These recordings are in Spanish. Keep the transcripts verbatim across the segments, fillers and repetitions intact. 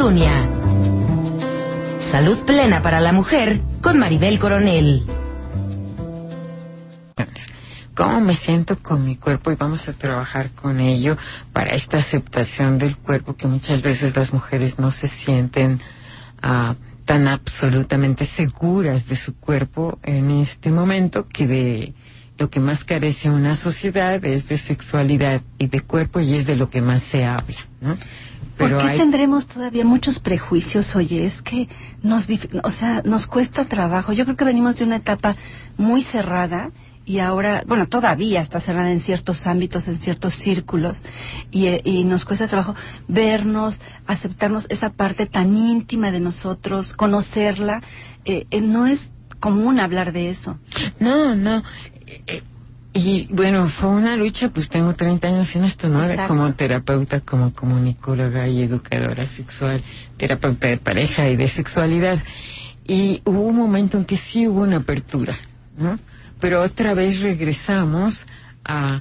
Calumnia. Salud plena para la mujer con Maribel Coronel. ¿Cómo me siento con mi cuerpo? Y vamos a trabajar con ello para esta aceptación del cuerpo, que muchas veces las mujeres no se sienten uh, tan absolutamente seguras de su cuerpo en este momento, que de lo que más carece una sociedad es de sexualidad y de cuerpo, y es de lo que más se habla, ¿no? Pero ¿por qué hay... tendremos todavía muchos prejuicios? Oye, es que nos, o sea, nos cuesta trabajo. Yo creo que venimos de una etapa muy cerrada y ahora, bueno, todavía está cerrada en ciertos ámbitos, en ciertos círculos, y, y nos cuesta trabajo vernos, aceptarnos esa parte tan íntima de nosotros, conocerla. Eh, eh, no es común hablar de eso. No, no. Eh, y bueno, fue una lucha, pues tengo treinta años en esto, ¿no? Exacto. Como terapeuta, como comunicóloga y educadora sexual, terapeuta de pareja y de sexualidad. Y hubo un momento en que sí hubo una apertura, ¿no? Pero otra vez regresamos a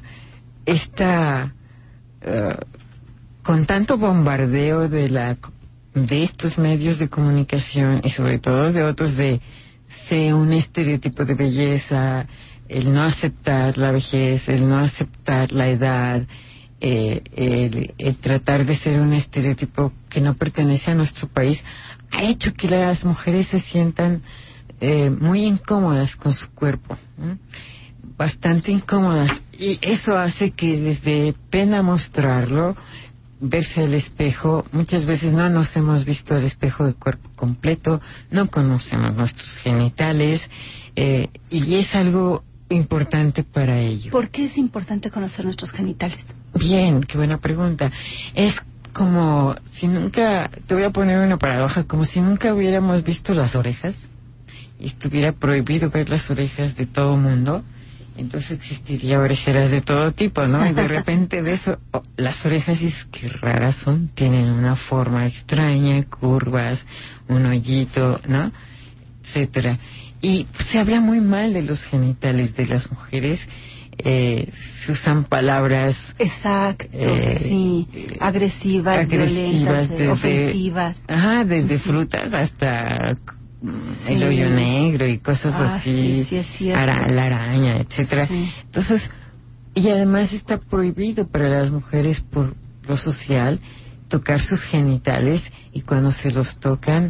esta, uh, con tanto bombardeo de la de estos medios de comunicación y sobre todo de otros, de ser un estereotipo de belleza, el no aceptar la vejez, el no aceptar la edad, eh, el, el tratar de ser un estereotipo que no pertenece a nuestro país, ha hecho que las mujeres se sientan Eh, muy incómodas con su cuerpo, ¿eh? Bastante incómodas, y eso hace que desde pena mostrarlo, verse al espejo, muchas veces no nos hemos visto al espejo de cuerpo completo, no conocemos nuestros genitales, eh, y es algo importante para ello. ¿Por qué es importante conocer nuestros genitales? Bien, qué buena pregunta. Es como si nunca, te voy a poner una paradoja, como si nunca hubiéramos visto las orejas y estuviera prohibido ver las orejas de todo mundo, entonces existiría orejeras de todo tipo, ¿no? Y de repente de eso, oh, las orejas, es que raras son, tienen una forma extraña, curvas, un hoyito, ¿no? Etcétera. Y se habla muy mal de los genitales de las mujeres, eh, se usan palabras... Exacto, eh, sí, agresivas, agresivas violentas, desde, ofensivas. Ajá, desde frutas hasta... Sí. El hoyo negro y cosas ah, así, sí, sí, ara, la araña, etcétera. Sí. Entonces, y además está prohibido para las mujeres por lo social tocar sus genitales, y cuando se los tocan,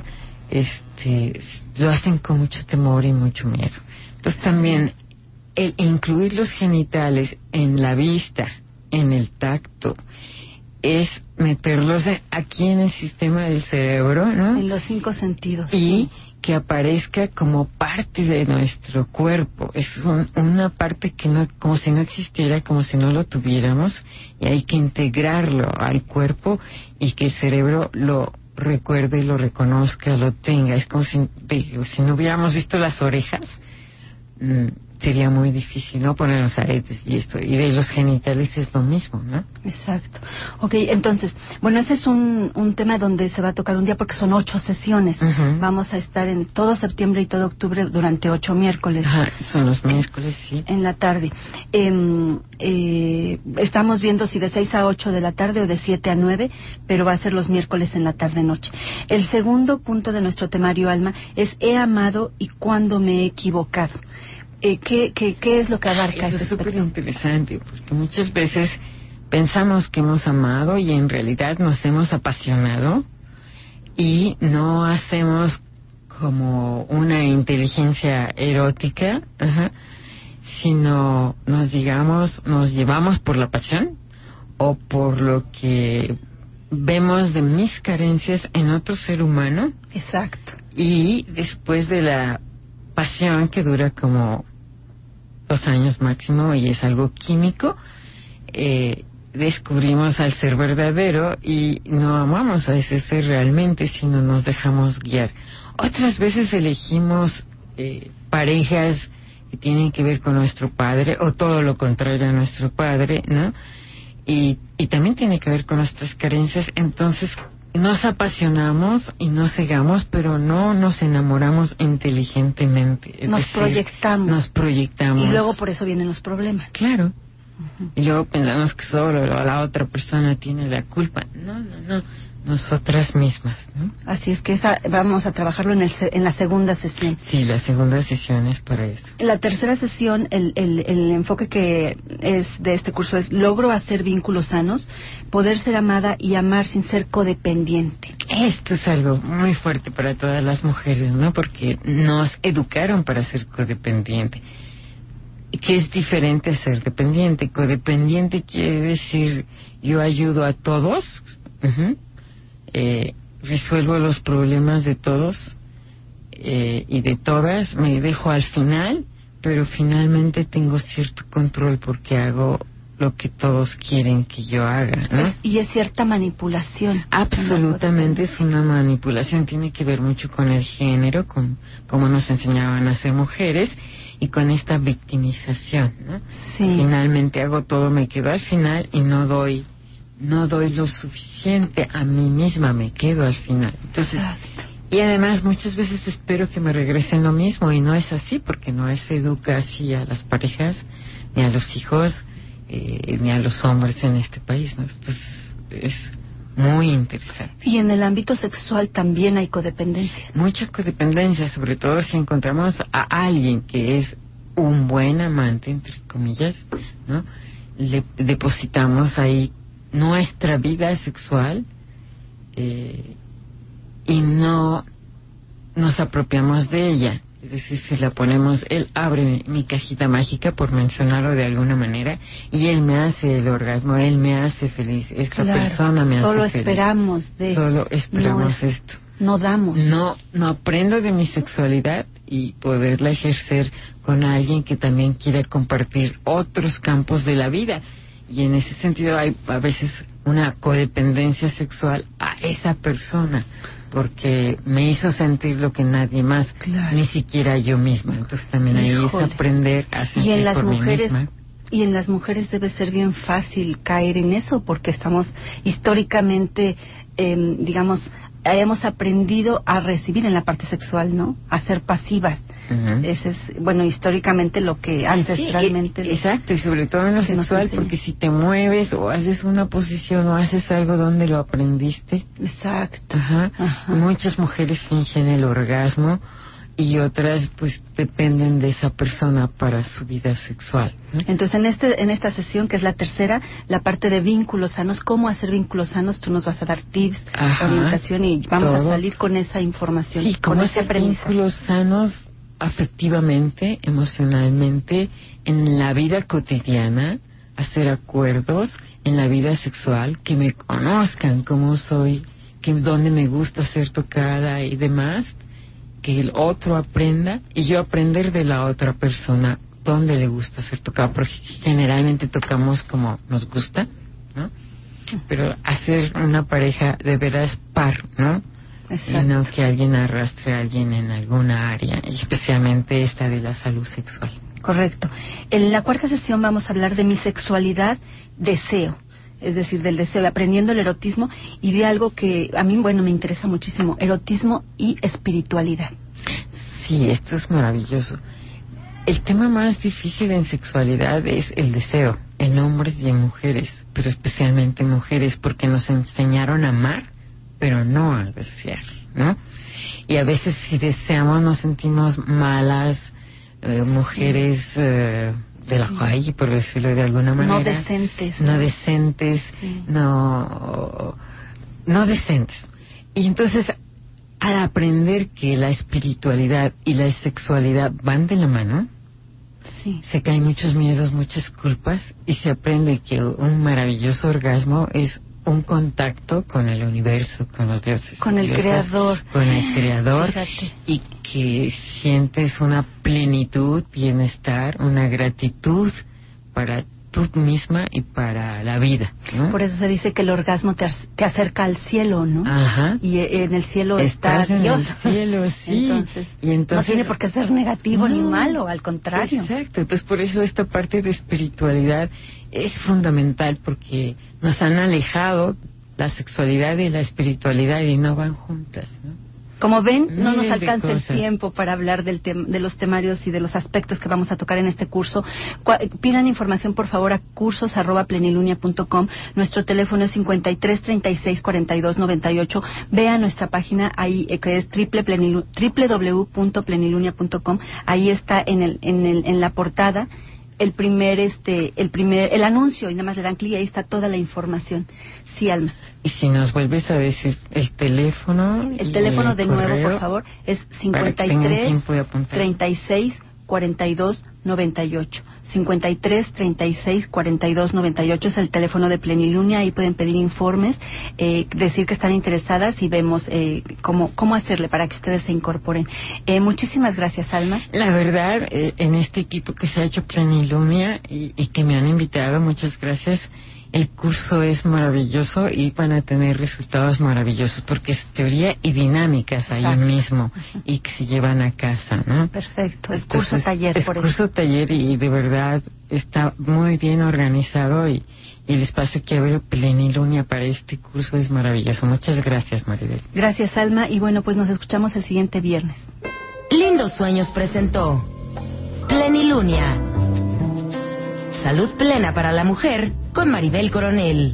este, lo hacen con mucho temor y mucho miedo. Entonces también sí. El incluir los genitales en la vista, en el tacto, es meterlos aquí en el sistema del cerebro, ¿no? En los cinco sentidos. Y sí. que aparezca como parte de nuestro cuerpo. Es un, una parte que no, como si no existiera, como si no lo tuviéramos, y hay que integrarlo al cuerpo y que el cerebro lo recuerde, lo reconozca, lo tenga. Es como si, si no hubiéramos visto las orejas, mmm, sería muy difícil, ¿no? Poner los aretes y esto. Y de los genitales es lo mismo, ¿no? Exacto. Ok, entonces, bueno, ese es un, un tema donde se va a tocar un día porque son ocho sesiones. Uh-huh. Vamos a estar en todo septiembre y todo octubre durante ocho miércoles. Ajá, son los miércoles, sí. En la tarde. Eh, eh, estamos viendo si de seis a ocho de la tarde o de siete a nueve, pero va a ser los miércoles en la tarde-noche. El segundo punto de nuestro temario, Alma, es he amado y cuándo me he equivocado. Eh, ¿qué, qué, ¿Qué es lo que abarca? Eso es súper interesante, porque muchas veces pensamos que hemos amado y en realidad nos hemos apasionado y no hacemos como una inteligencia erótica, ajá, sino nos digamos, nos llevamos por la pasión o por lo que vemos de mis carencias en otro ser humano. Exacto. Y después de la pasión, que dura como dos años máximo y es algo químico, eh, descubrimos al ser verdadero y no amamos a ese ser realmente, sino nos dejamos guiar. Otras veces elegimos eh, parejas que tienen que ver con nuestro padre o todo lo contrario a nuestro padre, ¿no? Y, y también tiene que ver con nuestras carencias. Entonces nos apasionamos y nos cegamos, pero no nos enamoramos inteligentemente. Es nos decir, proyectamos. Nos proyectamos. Y luego por eso vienen los problemas. Claro, Uh-huh. Y luego pensamos que solo la otra persona tiene la culpa. No, no, no. Nosotras mismas, ¿no? Así es que esa, vamos a trabajarlo en, el, en la segunda sesión. Sí, la segunda sesión es para eso. La tercera sesión, el, el, el enfoque que es de este curso es logro hacer vínculos sanos, poder ser amada y amar sin ser codependiente. Esto es algo muy fuerte para todas las mujeres, ¿no? Porque nos educaron para ser codependiente. Que es diferente a ser dependiente. Codependiente quiere decir yo ayudo a todos, uh-huh. Eh, resuelvo los problemas de todos eh, y de todas, me dejo al final, pero finalmente tengo cierto control porque hago lo que todos quieren que yo haga, ¿no? Es, y es cierta manipulación. Absolutamente es una manipulación, tiene que ver mucho con el género, con cómo nos enseñaban a ser mujeres y con esta victimización, ¿no? Sí. Finalmente hago todo, me quedo al final y no doy no doy lo suficiente a mí misma, me quedo al final. Entonces, exacto. Y además muchas veces espero que me regresen lo mismo y no es así porque no se educa así a las parejas ni a los hijos eh, ni a los hombres en este país, ¿no? Entonces es muy interesante. Y en el ámbito sexual también hay codependencia. Mucha codependencia, sobre todo si encontramos a alguien que es un buen amante, entre comillas, ¿no? Le depositamos ahí nuestra vida sexual eh, y no nos apropiamos de ella. Es decir, si la ponemos, él abre mi cajita mágica, por mencionarlo de alguna manera, y él me hace el orgasmo, él me hace feliz, esta claro, persona me solo hace feliz. Esperamos de, solo esperamos no es, esto. No damos. No, no aprendo de mi sexualidad y poderla ejercer con alguien que también quiera compartir otros campos de la vida. Y en ese sentido hay a veces una codependencia sexual a esa persona porque me hizo sentir lo que nadie más, claro. Ni siquiera yo misma. Entonces también ahí Híjole. es aprender a sentir y en las por mujeres, mí misma. Y en las mujeres debe ser bien fácil caer en eso porque estamos históricamente, eh, digamos, hemos aprendido a recibir en la parte sexual, ¿no? A ser pasivas. Uh-huh. Ese es, bueno, históricamente lo que ancestralmente... Sí, exacto, y sobre todo en lo sexual, porque si te mueves o haces una posición o haces algo donde lo aprendiste. Exacto. Ajá. Ajá. Muchas mujeres fingen el orgasmo y otras pues dependen de esa persona para su vida sexual, ¿no? Entonces en este en esta sesión, que es la tercera, la parte de vínculos sanos, cómo hacer vínculos sanos, tú nos vas a dar tips, Ajá, orientación y vamos todo. a salir con esa información. Sí, cómo con hacer vínculos sanos afectivamente, emocionalmente, en la vida cotidiana, hacer acuerdos en la vida sexual, que me conozcan cómo soy, que dónde me gusta ser tocada y demás, que el otro aprenda y yo aprender de la otra persona dónde le gusta ser tocado, porque generalmente tocamos como nos gusta, ¿no? Pero hacer una pareja de veras par, ¿no? Exacto. Y no que alguien arrastre a alguien en alguna área, especialmente esta de la salud sexual. Correcto. En la cuarta sesión vamos a hablar de mi sexualidad, deseo. Es decir, del deseo, aprendiendo el erotismo y de algo que a mí, bueno, me interesa muchísimo, erotismo y espiritualidad. Sí, esto es maravilloso. El tema más difícil en sexualidad es el deseo, en hombres y en mujeres, pero especialmente en mujeres, porque nos enseñaron a amar, pero no a desear, ¿no? Y a veces si deseamos nos sentimos malas, eh, mujeres... Sí. Eh, de la calle, por decirlo de alguna manera. No decentes. No, no decentes, sí. no, no decentes. Y entonces, al aprender que la espiritualidad y la sexualidad van de la mano, sí. se caen muchos miedos, muchas culpas, y se aprende que un maravilloso orgasmo es un contacto con el universo, con los dioses. Con el diosas, creador. Con el creador. Fíjate. Y que sientes una plenitud, bienestar, una gratitud para tú misma y para la vida, ¿no? Por eso se dice que el orgasmo te, te acerca al cielo, ¿no? Ajá. Y en el cielo Estás está Dios. En el cielo, sí. Entonces, y entonces, no tiene por qué ser negativo no, ni malo, al contrario. Exacto. Entonces, por eso esta parte de espiritualidad es fundamental, porque nos han alejado la sexualidad y la espiritualidad y no van juntas, ¿no? Como ven, no nos Miles de alcanza el cosas. tiempo para hablar del tem- de los temarios y de los aspectos que vamos a tocar en este curso. Cua- pidan información, por favor, a cursos arroba plenilunia punto com. Nuestro teléfono es cincuenta y tres, treinta y seis, cuarenta y dos, noventa y ocho. Vean nuestra página ahí, eh, que es triple plenilu- doble u doble u doble u punto plenilunia punto com. Ahí está en el, en el, en la portada el primer este el primer el anuncio, y nada más le dan clic y ahí está toda la información. Sí, Alma. Y si nos vuelves a decir el teléfono. El y teléfono el de nuevo, correo, por favor, es para cincuenta que y tengan tres, tiempo de apuntar. treinta y seis, cuarenta y dos, noventa y ocho. cincuenta y tres, treinta y seis, cuarenta y dos, noventa y ocho es el teléfono de Plenilunia. Ahí pueden pedir informes, eh, decir que están interesadas y vemos eh, cómo cómo hacerle para que ustedes se incorporen. Eh, muchísimas gracias, Alma. La verdad, eh, en este equipo que se ha hecho Plenilunia y, y que me han invitado, muchas gracias. El curso es maravilloso y van a tener resultados maravillosos porque es teoría y dinámicas ahí Exacto. mismo y que se llevan a casa, ¿no? Perfecto, es curso Entonces, taller es por curso eso. taller y de verdad está muy bien organizado y, y el espacio que abre Plenilunia para este curso es maravilloso. Muchas gracias, Maribel. Gracias, Alma, y bueno, pues nos escuchamos el siguiente viernes. Lindos Sueños presentó Plenilunia. Salud plena para la mujer con Maribel Coronel.